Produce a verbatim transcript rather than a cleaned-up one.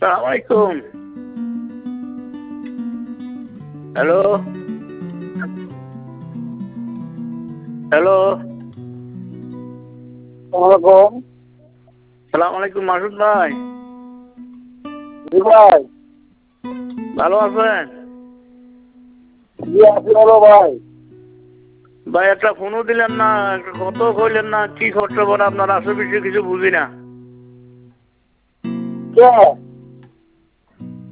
আসসালামু আলাইকুম। Hello hello আসসালামু আলাইকুম মাসুদ ভাই। জি ভাই। ভালো আছেন? জি আছি ভালো ভাই। ভাই একটা ফোনও দিলেন না, একটা কথাও কইলেন না, কি খরচ পড়ে আপনার আশেপাশে কিছু বুঝি না। কে